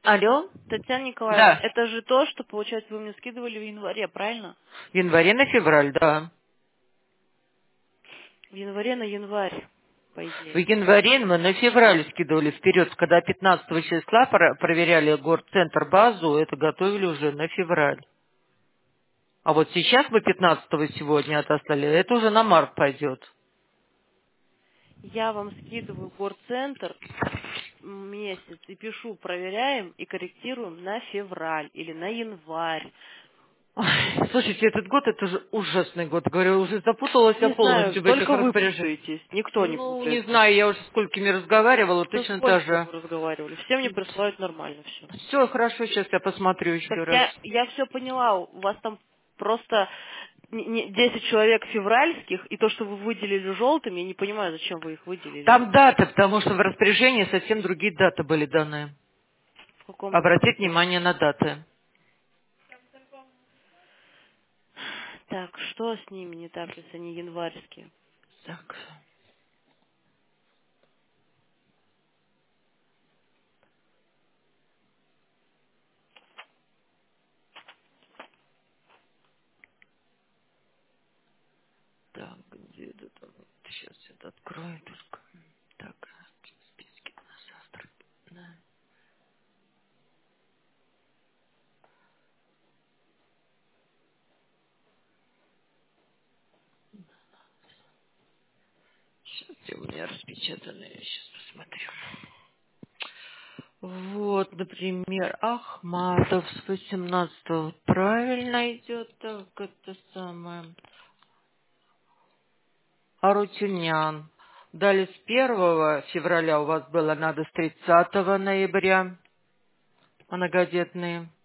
Алло? Татьяна Николаевна, Да. это же то, что, получается, вы мне скидывали в январе, правильно? В январе на февраль, да. В январе на январь, по В идее. январе мы на февраль скидывали вперед, когда 15 числа проверяли горцентр базу, это готовили уже на февраль. А вот сейчас мы 15 сегодня отослали, это уже на март пойдет. Я вам скидываю горцентр месяц и пишу, проверяем и корректируем на февраль или на январь. Ой, слушайте, этот год это же ужасный год. Говорю, уже запуталась я Не знаю, полностью в этих только вы распоряжениях. путаетесь, никто не Ну, не путается. знаю, я уже с сколькими разговаривала, Что точно та сколько же. вы разговаривали? Все мне присылают нормально все. Все, хорошо, сейчас я посмотрю еще Так раз. я все поняла, у вас там просто 10 человек февральских, и то, что вы выделили желтым, я не понимаю, зачем вы их выделили. Там даты, потому что в распоряжении совсем другие даты были даны. В каком Обратить распоряжении? внимание на даты. Так, что с ними не так, если они январские? Так, так, где это там? Сейчас это открою только. Так, списки на завтра. Да. Сейчас у меня распечатаны, я сейчас посмотрю. Вот, например, Ахматов с 18 правильно идет, так, это самое. Арутюнян. Далее с 1 февраля у вас было надо с 30 ноября. Многодетные.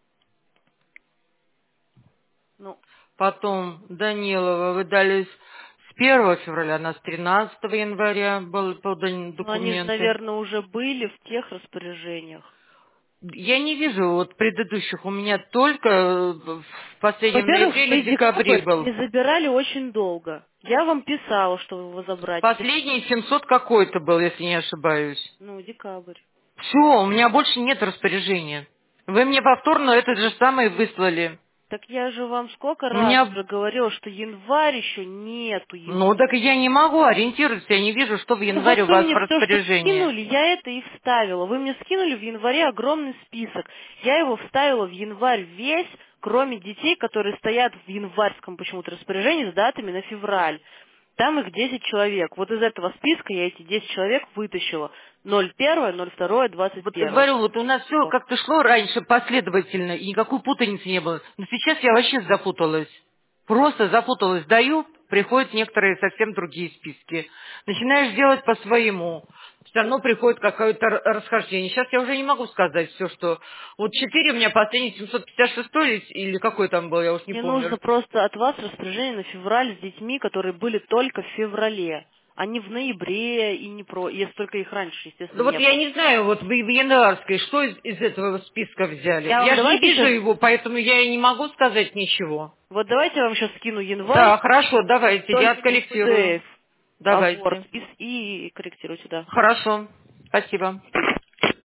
Ну, Потом Данилова вы дали с 1 февраля, на с 13 января были поданы ну они же, документы. наверное, уже были в тех распоряжениях. Я не вижу вот предыдущих. У меня только в последнем Во-первых, ноябре или вы в декабре декабрь был. не забирали очень долго. Я вам писала, что вы его забрать. Последний 700 какой-то был, если не ошибаюсь. Ну, декабрь. Все, у меня больше нет распоряжения. Вы мне повторно этот же самый выслали. Так я же вам сколько У раз меня... уже говорила, что январь еще нету Ну, его. так я не могу ориентироваться, я не вижу, что в Ну, вот январе у вы вас в мне все, что распоряжении. скинули, я это и вставила. Вы мне скинули в январе огромный список. Я его вставила в январь весь, кроме детей, которые стоят в январском почему-то распоряжении с датами на февраль. Там их 10 человек. Вот из этого списка я эти 10 человек вытащила. 01, 02, Вот 21. говорю, вот у нас все как-то шло раньше последовательно, и никакой путаницы не было. Но сейчас я вообще запуталась. Просто запуталась. Даю, приходят некоторые совсем другие списки. Начинаешь делать по-своему. Все равно приходит какое-то расхождение. Сейчас я уже не могу сказать все, что... Вот 4 у меня последний 756 или какой там был, я уж не Мне помню. нужно просто от вас распоряжение на февраль с детьми, которые были только в феврале. Они в ноябре и не про... Если только их раньше, естественно, Ну вот не я было. не знаю, вот вы в январской, что из этого списка взяли? Я вам Я же не давайте вижу сейчас... его, поэтому я и не могу сказать ничего. Вот давайте я вам сейчас скину январь, Да, хорошо, давайте, я только не откорректирую. PDF, а Word, Давайте. и корректируйте, да. Хорошо, спасибо.